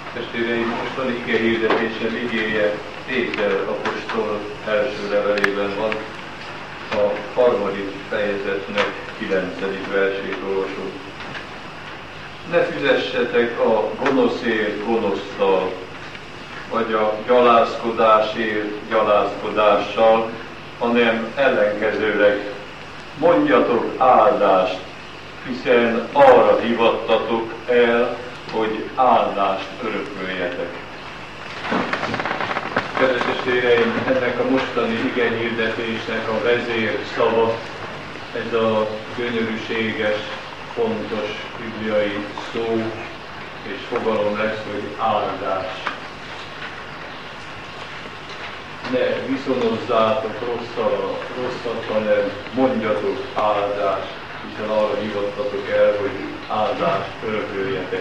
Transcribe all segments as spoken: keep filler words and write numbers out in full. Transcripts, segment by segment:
Testvéreim, mostani ige hirdetésen igéje Péter apostol első levelében van, a harmadik fejezetnek kilencedik versét olvasunk. Ne fizessetek a gonoszért gonosztal, vagy a gyalázkodásért gyalázkodással, hanem ellenkezőleg mondjatok áldást, hiszen arra hivattatok el, hogy áldást örököljetek. Kedves testvéreim, ennek a mostani igehirdetésnek a vezér szava, ez a gyönyörűséges, fontos bibliai szó és fogalom lesz, hogy áldás. Ne viszonozzátok rosszal, rosszat, hanem mondjatok áldást, hiszen arra hivattatok el, hogy áldást örököljetek.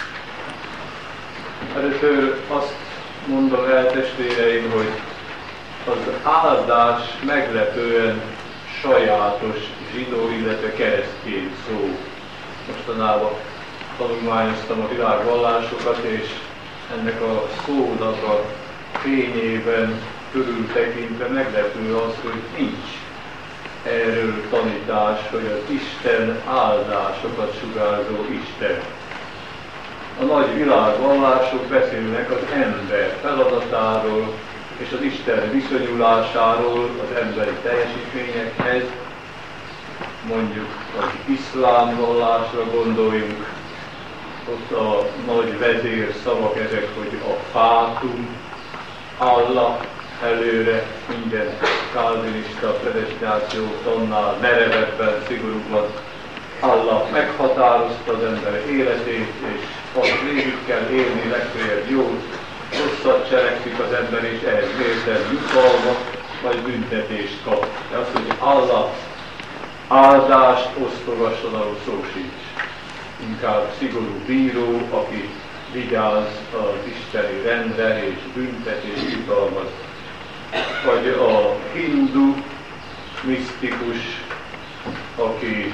Először azt mondom el, testvéreim, hogy az áldás meglepően sajátos zsidó, illetve keresztény szó. Mostanában tanulmányoztam a világvallásokat, és ennek a szónak a fényében körültekintve meglepő az, hogy nincs erről tanítás, hogy az Isten áldásokat sugárzó Isten. A nagy világvallások beszélnek az ember feladatáról és az Isten viszonyulásáról az emberi teljesítményekhez. Mondjuk az iszlám vallásra gondoljunk, ott a nagy vezér szavak ezek, hogy a fátum, Allah előre, minden kálvinista predestináció tonnál merevebben, szigorúbban. Allah meghatározta az ember életét, és az végig kell élni, legfeljebb jót, rosszat cselekszik az ember, és ehhez mérten jutalmat, vagy büntetést kap. De azt, hogy Allah áldást osztogasson, ahol szó sincs. Inkább szigorú bíró, aki vigyáz az isteni rendre és büntet és jutalmaz. Vagy a hindu misztikus, aki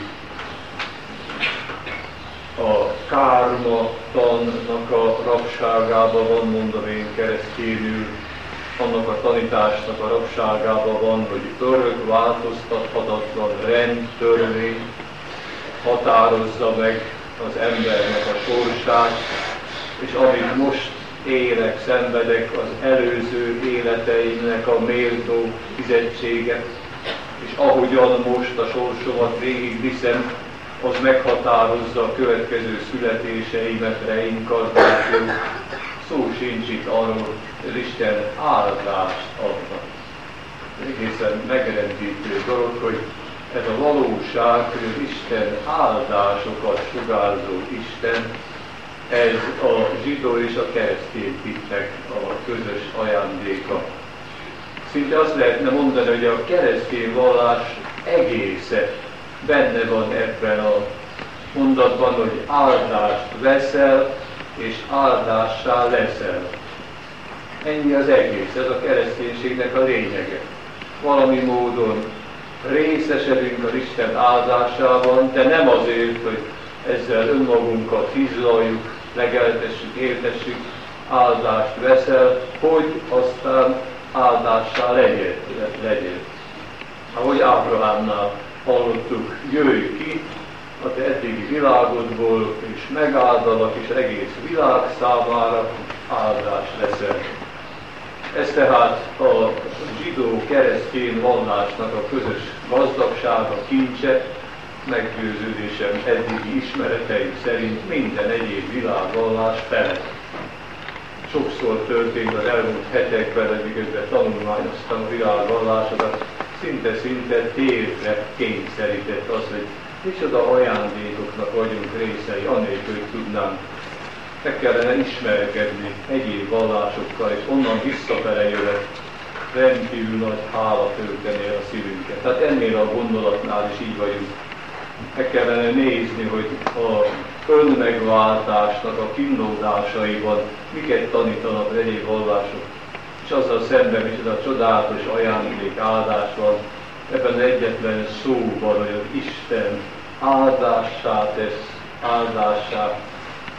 a kárma tannak a rabságában van, mondom én keresztényül, annak a tanításnak a rabságában van, hogy örök változtathatatlan rendtörvény határozza meg az embernek a sorsát, és amit most élek, szenvedek, az előző életeimnek a méltó fizetséget, és ahogyan most a sorsomat végigviszem, az meghatározza a következő születéseimet, reinkarnáció. Szó sincs itt arról, hogy Isten áldást adna. Egészen megrendítő dolog, hogy ez a valóság, hogy Isten áldásokat sugárzó Isten, ez a zsidó és a keresztény hitnek a közös ajándéka. Szinte azt lehetne mondani, hogy a keresztény vallás egésze benne van ebben a mondatban, hogy áldást veszel, és áldássá leszel. Ennyi az egész, ez a kereszténységnek a lényege. Valami módon részesedünk az Isten áldásában, de nem azért, hogy ezzel önmagunkat hizlaljuk, legeltessük, éltessük, áldást veszel, hogy aztán áldássá legyen. legyen. Ahogy Ábrahámnál hallottuk, jöjj ki a te eddigi világodból, és megáldalak, és egész világ számára áldás leszel. Ez tehát a zsidó-keresztény vallásnak a közös gazdagsága, kincse, meggyőződésem eddigi ismereteim szerint minden egyéb világvallás felett. Sokszor történt az elmúlt hetekben, amiközben tanulmányoztam a világvallásokat, szinte-szinte térdre kényszerített az, hogy micsoda ajándékoknak vagyunk részei, anélkül, hogy tudnánk. Meg kellene ismerkedni egyéb vallásokkal, és onnan visszafele jövet rendkívül nagy hála tölteni a szívünket. Tehát ennél a gondolatnál is így vagyunk. Meg kellene nézni, hogy a önmegváltásnak a kínlódásaiban miket tanítanak az egyéb vallások. És azzal szemben micsoda csodálatos ajándék, áldás van ebben az egyetlen szóban, hogy az Isten áldássá tesz, áldássá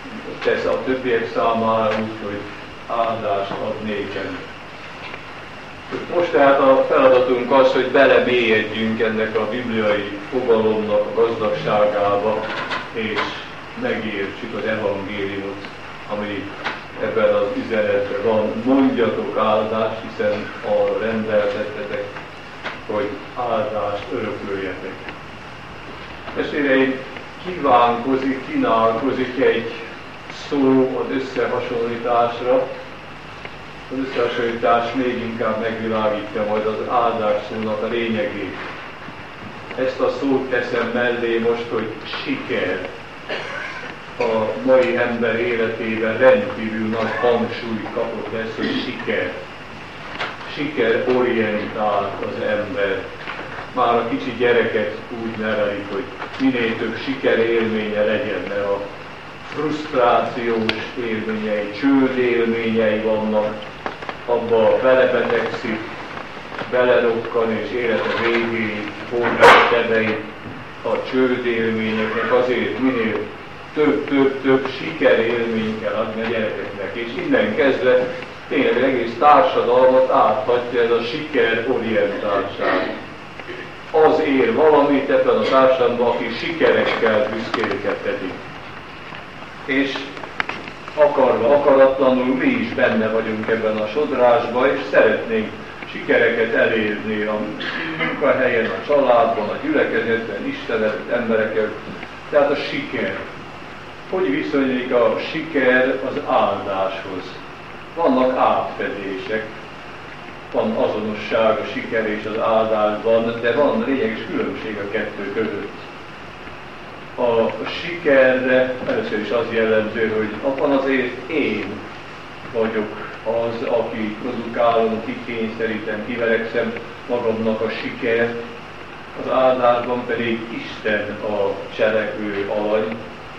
tesz a többiek számára úgy, hogy áldást ad nékem. Most tehát a feladatunk az, hogy belemélyedjünk ennek a bibliai fogalomnak a gazdagságába, és megértsük az evangéliumot, ami ebben az üzenetben van. Mondjatok áldást, hiszen arra rendeltettetek, hogy áldást örököljetek. Testvéreim, kívánkozik, kínálkozik egy szó az összehasonlításra. Az összehasonlítás még inkább megvilágítja majd az áldás szónak a lényegét. Ezt a szót teszem mellé most, hogy siker. A mai ember életében rendkívül nagy hangsúlyt kapott ez, hogy siker. Sikerorientált az ember. Már a kicsi gyereket úgy nevelik, hogy minél több sikerélménye legyen, mert a frusztrációs élményei, csőd élményei vannak, abba belebetegszik, belerokkan és élete végéig hordja sebeit a csőd élményeknek, azért minél több, több, több sikerélményt kell adni a gyerekeknek. És innen kezdve tényleg az egész társadalmat áthatja ez a sikerorientáltság. Az ér valamit ebben a társadalomban, aki sikerekkel büszkélkedhetik. És akarva, akaratlanul mi is benne vagyunk ebben a sodrásban, és szeretnénk sikereket elérni a munkahelyen, a családban, a gyülekezetben, Isten előtt emberekkel. Tehát a siker. Hogy viszonylik a siker az áldáshoz? Vannak átfedések, van azonosság a siker és az áldásban, de van lényeges különbség a kettő között. A sikerre először is az jellemző, hogy abban azért én vagyok az, aki produkálom, kikényszerítem, kiverekszem magamnak a siker, az áldásban pedig Isten a cselekvő alany.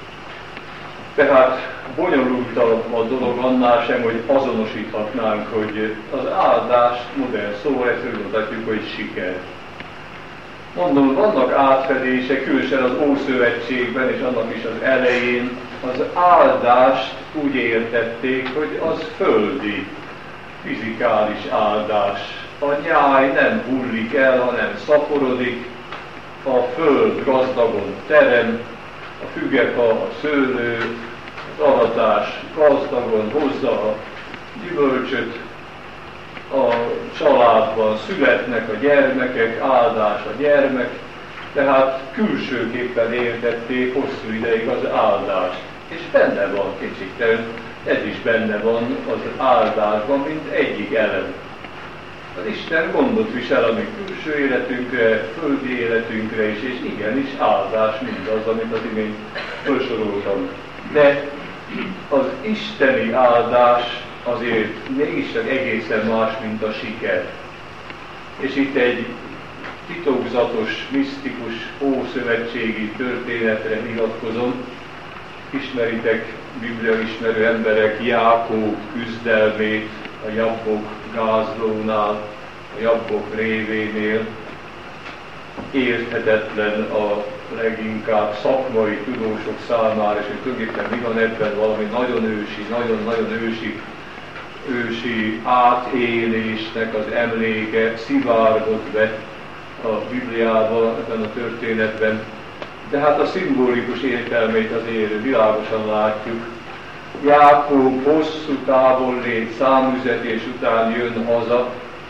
Tehát bonyolultabb a dolog annál sem, hogy azonosíthatnánk, hogy az áldás modern szóval ezt úgy mondhatjuk, hogy siker. Mondom, vannak átfedések, különösen az Ószövetségben és annak is az elején az áldást úgy értették, hogy az földi, fizikális áldás. A nyáj nem hullik el, hanem szaporodik, a föld gazdagon terem, a fügefa, a szőlő, az aratás gazdagon hozza a gyümölcsöt, a családban születnek a gyermekek, áldás a gyermek, tehát külsőképpen értették hosszú ideig az áldást. És benne van kicsit, ez is benne van az áldásban, mint egyik elem. Az Isten gondot visel a mi külső életünkre, földi életünkre is, és igenis áldás mindaz, amit az imént felsoroltam. De az isteni áldás azért mégiscsak egészen más, mint a siker. És itt egy titokzatos, misztikus, ószövetségi történetre hivatkozom. Ismeritek, Biblia ismerő emberek Jákób küzdelmét a Jabbok gázlónál, a Jabbok révénél. Érthetetlen a leginkább szakmai tudósok számára, és hogy tulajdonképpen mi van ebben, valami nagyon ősi, nagyon-nagyon ősi, ősi átélésnek az emléke szivárgott be a Bibliában, ebben a történetben. De hát a szimbolikus értelmét azért világosan látjuk. Jákób hosszú távollét, számüzetés után jön haza.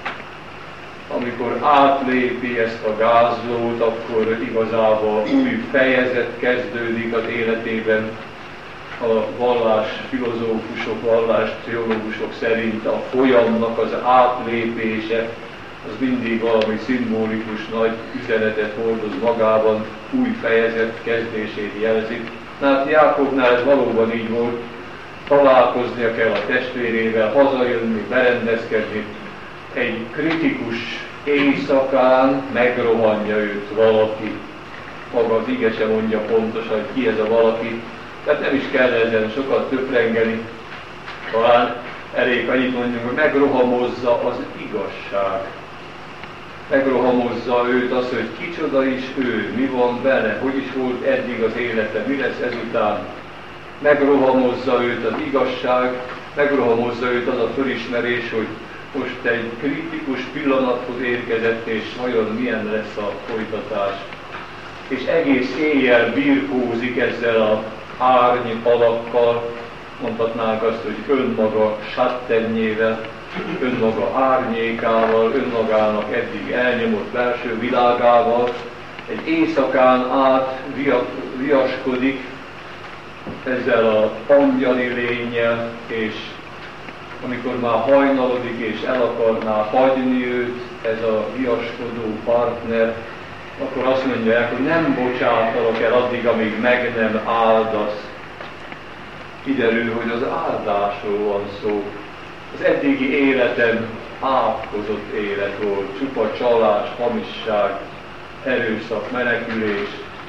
Amikor átlépi ezt a gázlót, akkor igazából új fejezet kezdődik az életében. A vallás filozófusok, vallás teológusok szerint a folyamnak az átlépése az mindig valami szimbolikus nagy üzenetet hordoz magában, új fejezet kezdését jelzi. Hát Jákobnál ez valóban így volt, találkoznia kell a testvérével, hazajönni, berendezkedni. Egy kritikus éjszakán megrohanja őt valaki. Maga az ige sem mondja pontosan, hogy ki ez a valaki. Tehát nem is kell ezen sokat töprengeni. Talán elég annyit mondjunk, hogy megrohamozza az igazság. Megrohamozza őt az, hogy kicsoda is ő, mi van vele, hogy is volt eddig az élete, mi lesz ezután. megrohamozza őt az igazság, megrohamozza őt az a fölismerés, hogy most egy kritikus pillanathoz érkezett, és vajon milyen lesz a folytatás. És egész éjjel birkózik ezzel a árny alakkal, mondhatnánk azt, hogy önmaga sattennyével, önmaga árnyékával, önmagának eddig elnyomott belső világával, egy éjszakán át viaskodik ezzel az angyali lénnyel, és amikor már hajnalodik és el akarná hagyni őt ez a viaskodó partner, akkor azt mondják, hogy nem bocsátalak el addig, amíg meg nem áldasz. Kiderül, hogy az áldásról van szó. Az eddigi életem átkozott élet volt, csupa csalás, hamisság, erőszak, menekülés.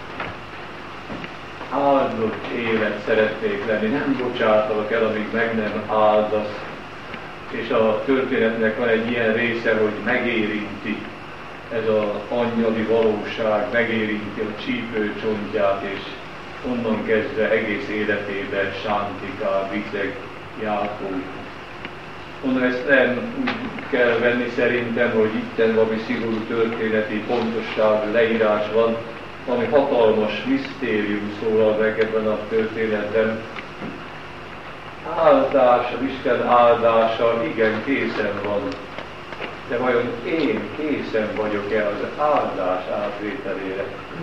Áldott élet szeretnék lenni, nem bocsátalak el, amíg meg nem áldasz. És a történetnek van egy ilyen része, hogy megérinti ez az angyali valóság, megérinti a csípőcsontját, és onnan kezdve egész életében sántikál, viceg Jákob. Onnan ezt nem úgy kell venni szerintem, hogy itten valami szigorú történeti pontosságú leírás van, valami hatalmas misztérium szólal meg ebben a történetben. Áldás, az Isten áldása igen készen van, de vajon én készen vagyok-e az áldás átvételére?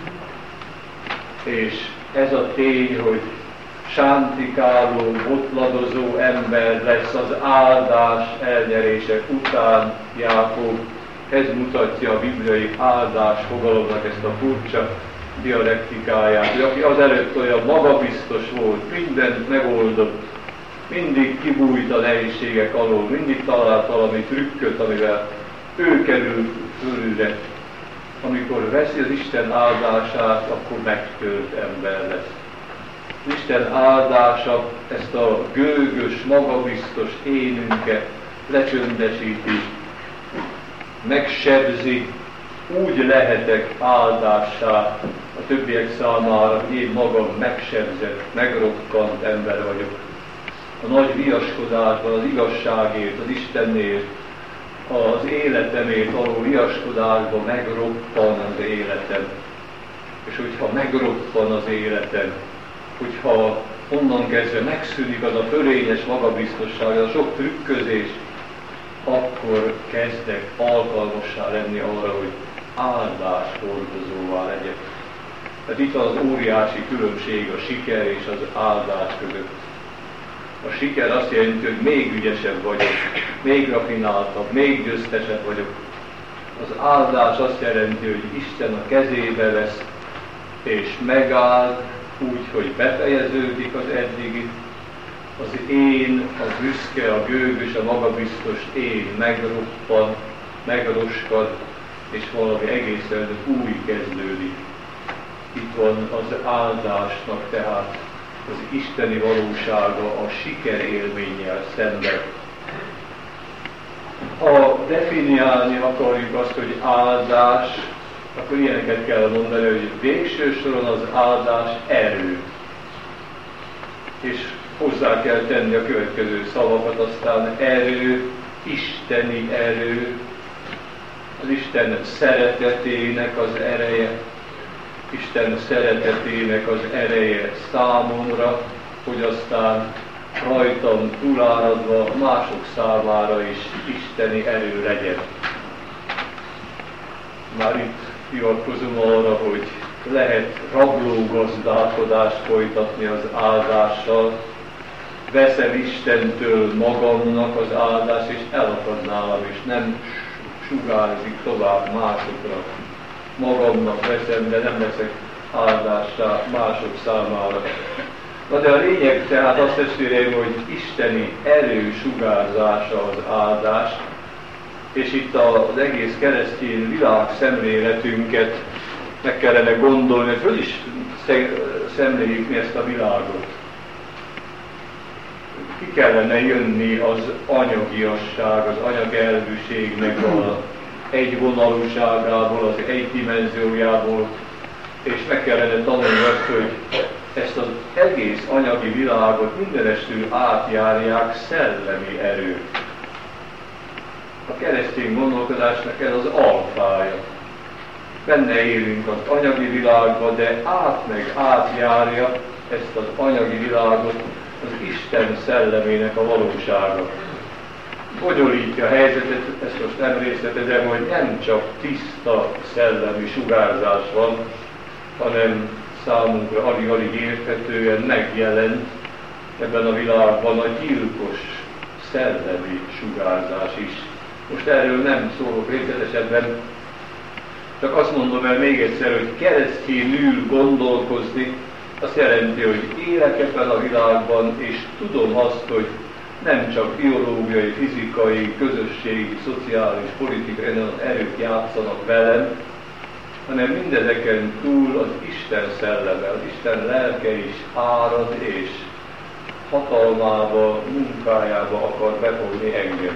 És ez a tény, hogy sántikáló, botladozó ember lesz az áldás elnyerése után Jákob. Ez mutatja a bibliai áldás fogalomnak ezt a furcsa dialektikáját, hogy aki azelőtt olyan magabiztos volt, mindent megoldott, mindig kibújt a nehézségek alól, mindig talált valami trükköt, amivel ő kerül fölülre. Amikor veszi az Isten áldását, akkor megtört ember lesz. Az Isten áldása ezt a gőgös, magabiztos énünket lecsöndesíti, megsebzi, úgy lehetek áldássá a többiek számára, hogy én magam megsebzett, megrokkant ember vagyok. A nagy viaskodásban, az igazságért, az Istenért, az életemért való viaskodásban megroppan az életem. És hogyha megroppan az életem, hogyha onnan kezdve megszűnik az a fölényes magabiztosság, az a sok trükközés, akkor kezdek alkalmassá lenni arra, hogy áldás hordozóvá legyek. Tehát itt az óriási különbség a siker és az áldás között. A siker azt jelenti, hogy még ügyesebb vagyok, még rafináltabb, még győztesebb vagyok. Az áldás azt jelenti, hogy Isten a kezébe vesz, és megáld úgy, hogy befejeződik az eddigi. Az én, a büszke, a gőgös, a magabiztos én megroppan, megroskad, és valami egészen új kezdődik. Itt van az áldásnak tehát az isteni valósága a sikerélménnyel szemben. Ha definiálni akarjuk azt, hogy áldás, akkor ilyeneket kell mondani, hogy végső soron az áldás erő. És hozzá kell tenni a következő szavakat, aztán erő, isteni erő, az Isten szeretetének az ereje, Isten szeretetének az ereje számomra, hogy aztán rajtam túláradva mások számára is isteni erő legyen. Már itt hivatkozom arra, hogy lehet rablógazdálkodást folytatni az áldással, veszem Istentől magamnak az áldást, és elakad nálam, és nem sugárzik tovább másokra. Magamnak veszem, de nem veszek áldássá mások számára. Na de a lényeg tehát azt testvéreim, hogy isteni erő sugárzása az áldás, és itt az egész keresztény világ szemléletünket meg kellene gondolni, hogy hogy is szemléljük mi ezt a világot. Ki kellene jönni az anyagiasság, az anyagelvűségnek az egyvonalúságából, az egydimenziójából, és meg kellene tanulni azt, hogy ezt az egész anyagi világot mindenestül átjárják szellemi erők. A keresztény gondolkodásnak ez az alfája. Benne élünk az anyagi világban, de át meg átjárja ezt az anyagi világot az Isten szellemének a valósága. Bonyolítja a helyzetet, ezt most nem részletezem, hogy nem csak tiszta szellemi sugárzás van, hanem számunkra alig-alig érthetően megjelent ebben a világban a gyilkos szellemi sugárzás is. Most erről nem szólok részletesebben, csak azt mondom el még egyszer, hogy keresztényül gondolkozni, azt jelenti, hogy élek ebben a világban, és tudom azt, hogy nem csak biológiai, fizikai, közösségi, szociális, politikai erők játszanak velem, hanem mindezeken túl az Isten szelleme, az Isten lelke is árad és hatalmába, munkájába akar befogni engem.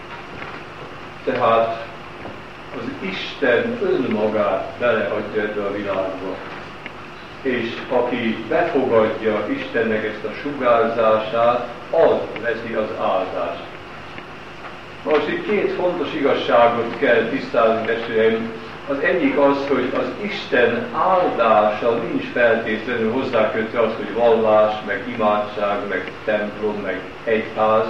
Tehát az Isten önmagát beleadja ebbe a világba. És aki befogadja Istennek ezt a sugárzását, az veszi az áldást. Most itt két fontos igazságot kell tisztázni, testvéreim. Az egyik az, hogy az Isten áldása nincs feltétlenül hozzákötve az, hogy vallás, meg imádság, meg templom, meg egyház.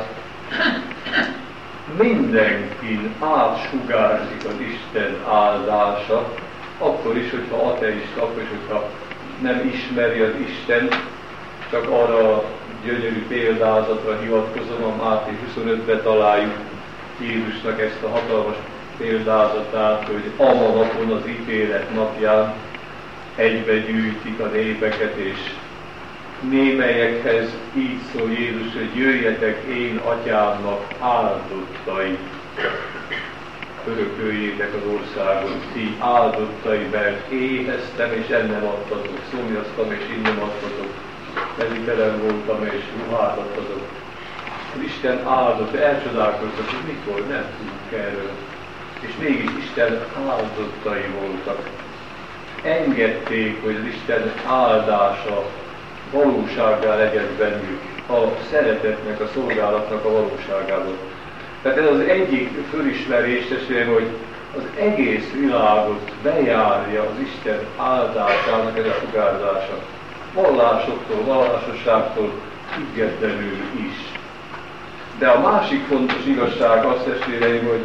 Mindenkin átsugárzik az Isten áldása, akkor is, hogyha ateista, akkor is, hogyha nem ismeri az Istent, csak arra a gyönyörű példázatra hivatkozom, a Máté huszonötben találjuk Jézusnak ezt a hatalmas példázatát, hogy ama napon, az ítélet napján egybe gyűjtik a népeket, és némelyekhez így szól Jézus, hogy jöjjetek én atyámnak áldottai, örököljétek az országot, ti áldottai, mert éheztem és ennem adtatok, szomjaztam és innem adtatok, meditelen voltam és ruhát adtatok. Az Isten áldott, elcsodálkoztak, hogy mikor nem tudunk erről. És mégis Isten áldottai voltak. Engedték, hogy az Isten áldása valósággá legyen bennük, a szeretetnek, a szolgálatnak a valóságában. Tehát ez az egyik fölismerés, testvérem, hogy az egész világot bejárja az Isten áldásának ez a sugárzása. Vallásoktól, vallásosságtól függetlenül is. De a másik fontos igazság az, testvéreim, hogy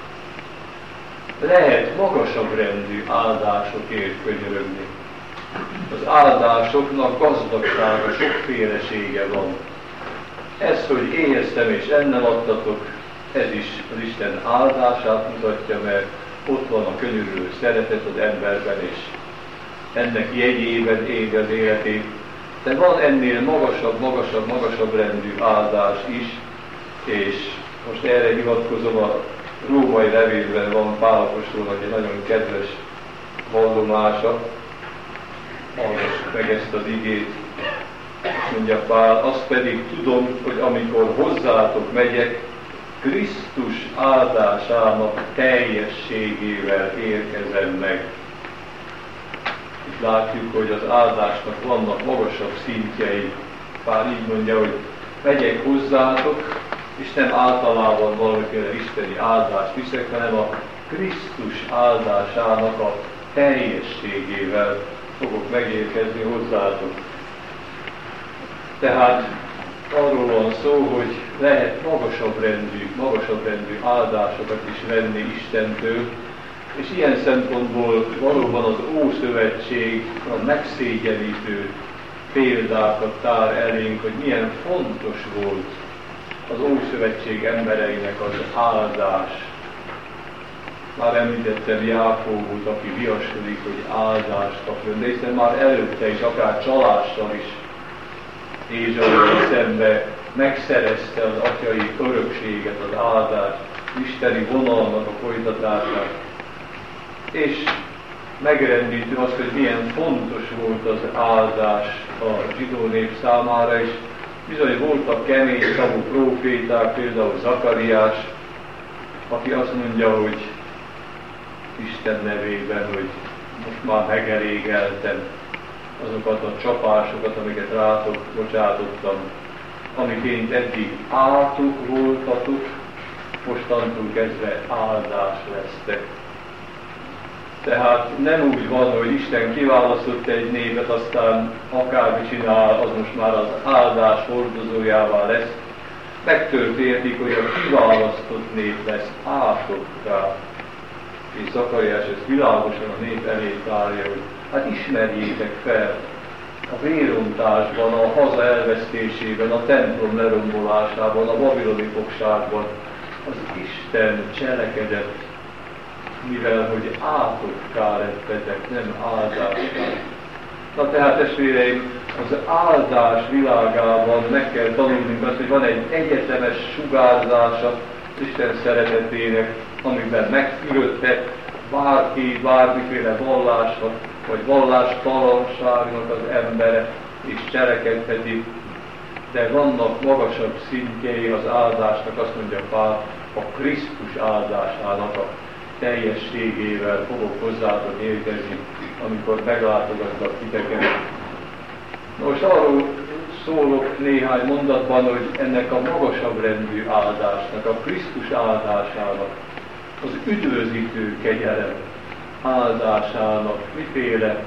lehet magasabb rendű áldásokért könyörögni. Az áldásoknak gazdagsága, sokfélesége van. Ez, hogy éheztem és ennem adtatok, ez is az Isten áldását mutatja, mert ott van a könyörülő szeretet az emberben, és ennek jegyében éli az életét. De van ennél magasabb, magasabb, magasabb rendű áldás is, és most erre hivatkozom, a római levélben van Pál apostolnak egy nagyon kedves vallomása. Hallgassuk meg ezt az igét. Azt mondja Pál, azt pedig tudom, hogy amikor hozzátok megyek, Krisztus áldásának teljességével érkezem meg. Itt látjuk, hogy az áldásnak vannak magasabb szintjei. Pál így mondja, hogy megyek hozzátok, és nem általában valamiféle isteni áldást viszek, hanem a Krisztus áldásának a teljességével fogok megérkezni hozzátok. Tehát arról van szó, hogy lehet magasabb rendű, magasabb rendű áldásokat is venni Istentől, és ilyen szempontból valóban az Ószövetség a megszégyenítő példákat tár elénk, hogy milyen fontos volt az Ószövetség embereinek az áldás. Már említettem Jákóbot, aki viaskodik, hogy áldást kapjon, de hiszen már előtte is, akár csalással is Ézsaival szembe megszerezte az atyai örökséget, az áldást, isteni vonalnak a folytatását. És megrendítő az, hogy milyen fontos volt az áldás a zsidó nép számára, és bizony voltak kemény szavú próféták, például Zakariás, aki azt mondja, hogy Isten nevében, hogy most már megelégeltem, azokat a csapásokat, amiket rátok bocsátottam, amiként eddig átok voltatok, mostantól kezdve áldás lesztek. Tehát nem úgy van, hogy Isten kiválasztott egy népet, aztán akármi csinál, az most már az áldás hordozójává lesz. Megtörténik, hogy a kiválasztott nép lesz átokká. És Zakariás ezt világosan a nép elé tárja, hogy hát ismerjétek fel a vérontásban, a haza elvesztésében, a templom lerombolásában, a babiloni fogságban az Isten cselekedett, mivel hogy átokká lettetek, nem áldáská. Na tehát, testvéreim, az áldás világában meg kell tanulnunk azt, hogy van egy egyetemes sugárzása Isten szeretetének, amiben megfürödhet bárki, bármiféle vallásnak, vagy vallástalanságnak az embere is cselekedheti, de vannak magasabb szintjei az áldásnak, azt mondja Pál, a Krisztus áldásának a teljességével fogok hozzátok érkezni, amikor meglátogatlak titeket. Most arról szólok néhány mondatban, hogy ennek a magasabb rendű áldásnak, a Krisztus áldásának, az üdvözítő kegyelem áldásának miféle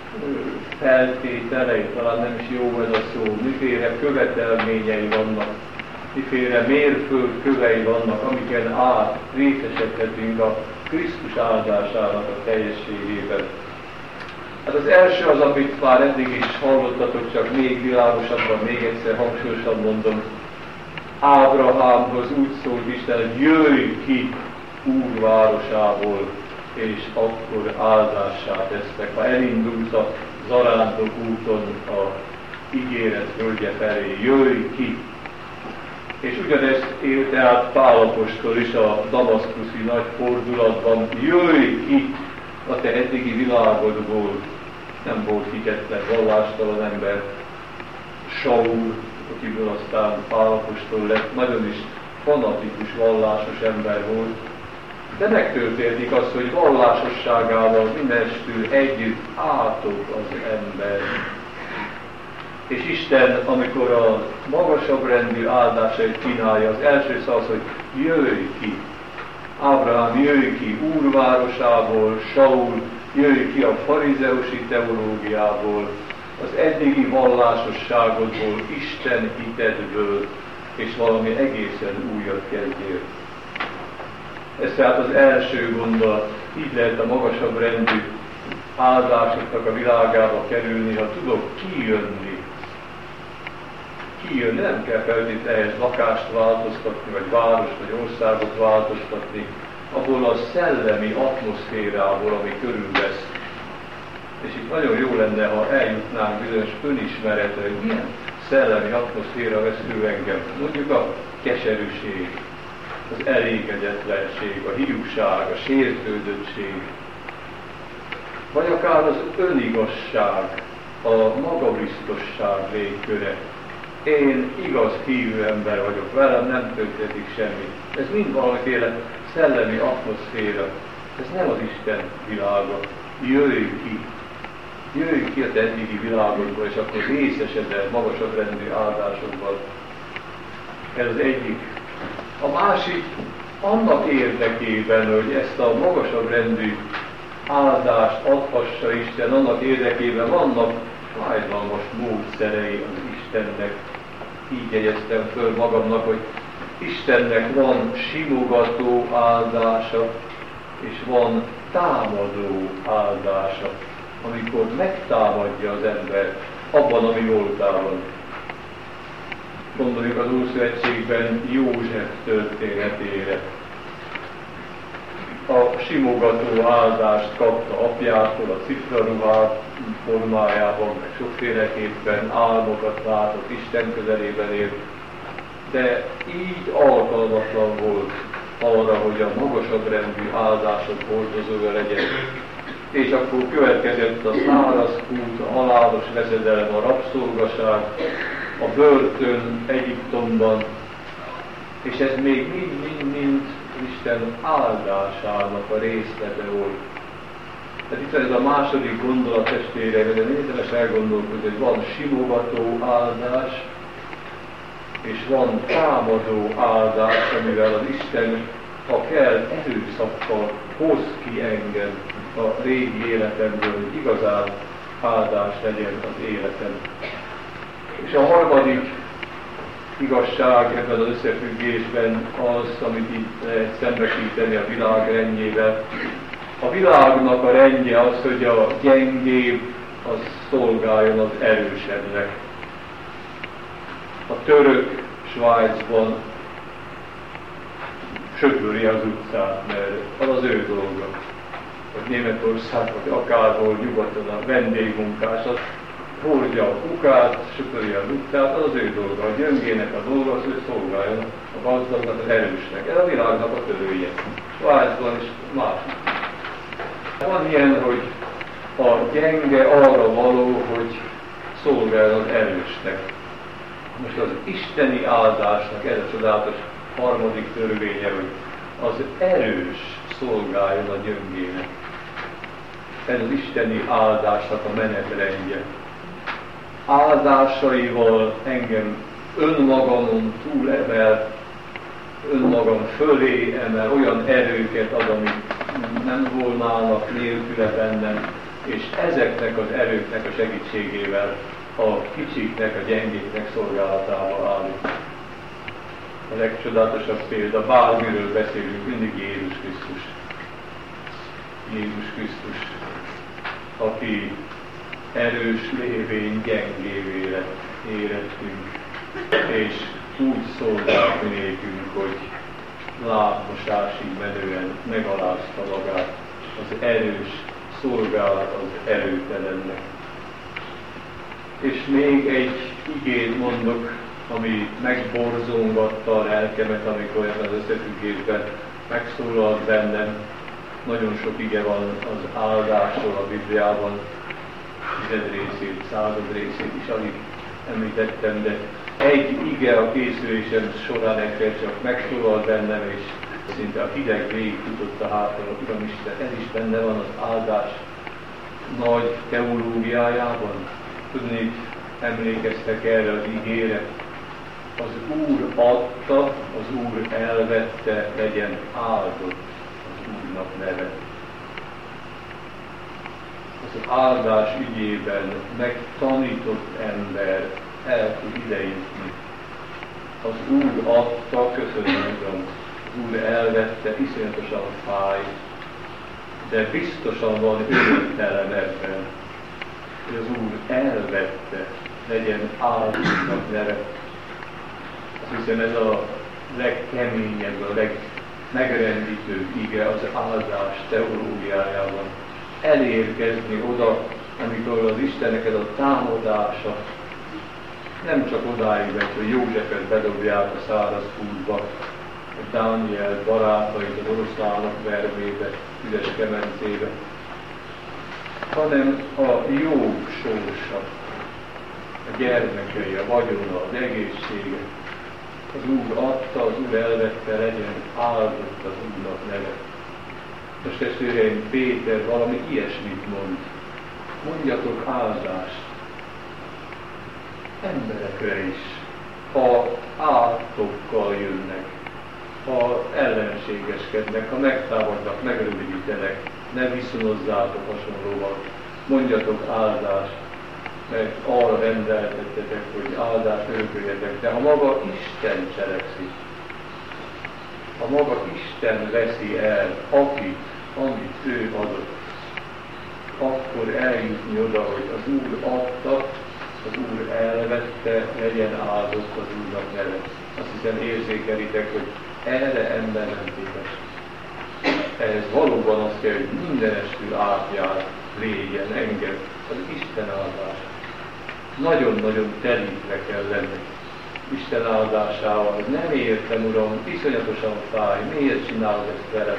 feltételei, talán nem is jó ez a szó, miféle követelményei vannak, miféle mérföldkövei vannak, amiken át részesedhetünk a Krisztus áldásának a teljességében. Hát az első az, amit már eddig is hallottatok, csak még világosabban, még egyszer hangsúlyosan mondom. Ábrahámhoz úgy szólt Isten, hogy jöjj ki Úr városából, és akkor áldássá tesztek. Ha elindulsz a zarándok úton a ígéret völgye felé, jöjj ki! És ugyanezt élte át Pál apostol is a damaszkuszi nagy fordulatban, jöjj ki a te eddigi világodból. Nem volt hitetlen, vallástalan ember, Saul, akiből aztán Pál apostol lett, nagyon is fanatikus, vallásos ember volt. De megtörténik az, hogy vallásosságával mindestől együtt átok az ember. És Isten, amikor a magasabb rendű áldásait kínálja, az első szó az, hogy jöjj ki. Ábrahám, jöjj ki Úr városából, Saul, jöjj ki a farizeusi teológiából, az eddigi vallásosságodból, Isten hitedből, és valami egészen újat kezdjél. Ez tehát az első gondolat, így lehet a magasabb rendű áldásoknak a világába kerülni, ha tudok kijönni. Kijönni, nem kell feltétlenül ehhez lakást változtatni, vagy várost, vagy országot változtatni, abból a szellemi atmoszférából, ami körülvesz. És itt nagyon jó lenne, ha eljutnánk bizonyos önismeretre, hogy milyen szellemi atmoszféra vesz ő engem. Mondjuk a keserűség, az elégedetlenség, a hiúság, a sértődöttség, vagy akár az önigazság, a magabiztosság légköre. Én igaz hívő ember vagyok, velem nem történik semmi. Ez mind valamiféle szellemi atmoszféra. Ez nem az Isten világa. Jöjj ki! Jöjj ki a te eddigi világodból, és akkor részesedel magasabb rendű áldásokban. Ez az egyik. A másik, annak érdekében, hogy ezt a magasabb rendű áldást adhassa Isten, annak érdekében vannak fájdalmas módszerei az Istennek. Így jegyeztem föl magamnak, hogy Istennek van simogató áldása, és van támadó áldása, amikor megtámadja az ember abban, ami voltában. Gondoljuk az Ószövetségben József történetére. A simogató áldást kapta apjától, a cifraruhát formájában, meg sokféleképpen álmokat látott, Isten közelében élt, de így alkalmatlan volt arra, hogy a magasabb rendű áldások hordozója legyen. És akkor következett a száraz út, a halálos veszedelem, a rabszolgaság, a börtön Egyiptomban, és ez még mind-mind-mind Isten áldásának a részlete volt. Tehát itt ez a második gondolat testvére, hogy érdemes elgondolkodni, hogy van simogató áldás, és van támadó áldás, amivel az Isten, ha kell, erőszakkal hoz ki engem a régi életemből, hogy igazán áldás legyen az életem. És a harmadik igazság ebben az összefüggésben az, amit itt lehet szembesíteni a világ rendjével. A világnak a rendje az, hogy a gyengébb az szolgáljon az erősebbnek. A török Svájcban söpöri az utcát, mert az az ő dolga. Vagy Németország, vagy akárhol nyugaton a vendégmunkás, az hordja a kukát, söpöri az utcát, az az ő dolga. A gyöngének a dolga az, hogy szolgáljon a gazdagnak, az erősnek. Ez a világnak a törője. Svájcban és másik. Van ilyen, hogy a gyenge arra való, hogy szolgáljon az erősnek. Most az isteni áldásnak ez a csodálatos harmadik törvénye, hogy az erős szolgáljon a gyöngének. Ez az isteni áldásnak a menetrendje. Áldásaival engem önmagamon túlemel, önmagam fölé emel, olyan erőket ad, amik nem volnának nélküle bennem, és ezeknek az erőknek a segítségével a kicsiknek, a gyengéknek szolgálatába állít. A legcsodálatosabb példa, bármiről beszélünk, mindig Jézus Krisztus. Jézus Krisztus, aki erős lévén gyengévé lett, érettünk, és úgy szolgált mi nékünk, hogy lábmosásig menően megalázta magát. Az erős szolgálat az erőtelennek. És még egy igét mondok, ami megborzongatta a lelkemet, amikor ebben az összefüggésben megszólalt bennem. Nagyon sok ige van az áldásról a Bibliában, tized részét, század részét is alig említettem, de egy ige a készülésem során egyszer csak megszólalt bennem, és szinte a hideg végig futott a hátamon, Uram Isten, ez is benne van az áldás nagy teológiájában. Tudnék, emlékeztek erre az igére. Az Úr adta, az Úr elvette, legyen áldott az Úrnak neve. Az áldás ügyében megtanított ember el tud idejutni. Az Úr adta, köszönöm, Uram, az Úr elvette, iszonyatosan fáj, de biztosan van örömtelen ebben, hogy az Úr elvette, legyen áldottnak neve. Azt hiszem ez a legkeményebb, a legmegrendítőbb ige az áldás teológiájában. Elérkezni oda, amikor az Istennek ez a támadása nem csak odáig vett, hogy Józsefet bedobják a száraz kútba, Dániel barátait az oroszlánok vermébe, üres kemencébe, hanem a jó sorsa, a gyermekei, a vagyona, az egészsége. Az Úr adta, az Úr elvette, legyen áldott az Úrnak neve. Most testvéreim, Péter valami ilyesmit mond. Mondjatok áldást emberekre is, ha átokkal jönnek, ha ellenségeskednek, ha megtámadnak, megrövidítenek, ne viszonozzátok hasonlóval. Mondjatok áldást, mert arra rendeltettetek, hogy áldást örököljetek, de ha maga Isten cselekszik, ha maga Isten veszi el, akit, amit ő adott, akkor eljutni oda, hogy az Úr adta, az Úr elvette, legyen áldott az Úrnak neve. Azt hiszem érzékelitek, hogy erre ember nem képes. Ehhez valóban azt kell, hogy mindenestül átjár légyen engem, az Isten áldás. Nagyon-nagyon terítve kell lenni Isten áldásával. Nem értem, Uram, iszonyatosan fáj, miért csinálod ezt veled?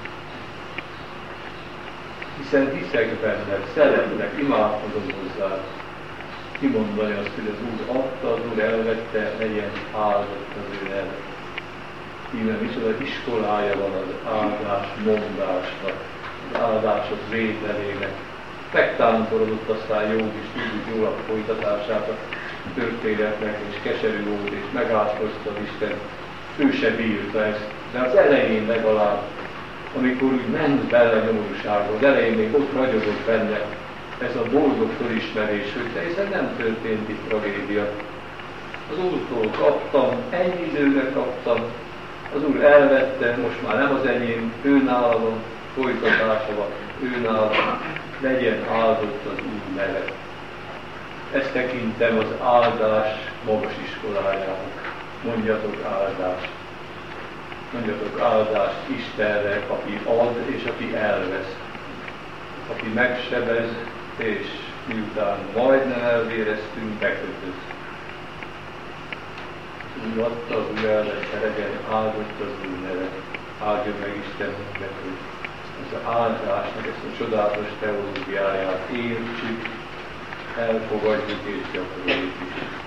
Hiszen hiszek benned, szeretlek, imádkozom hozzád. Kimondani azt, hogy az Úr adta, az Úr elvette, legyen áldott az ő neve. Íme micsoda iskolája van az áldás mondásnak. az áldások vételének. Megtántorodott aztán Jobb is, tudjuk jól a folytatását a történetnek, és keserű volt, és megátkozta Isten. Ő se bírta ezt, de az elején legalább, amikor úgy ment bele nyomorúságba, az elején még ott ragyogott benne ez a boldog fölismerés, hogy de hiszen nem történt itt tragédia. Az Úrtól kaptam, ennyi időre kaptam, az Úr elvette, most már nem az enyém, ő nála van, folytatása van, ő nála van, legyen áldott az Úr neve. Ezt tekintem az áldás magas iskolájának. Mondjatok áldást. Mondjatok áldást Istenre, aki ad és aki elvesz. Aki megsebez, és miután majdnem elvéreztünk, bekötöz. Úgy adta, az Úr elvette, legyen áldott az Úr neve. Áldjon meg Istenünket, hogy ez az áldásnak, ezt a csodálatos teológiáját értsük, elfogadjuk és gyakoroljuk is.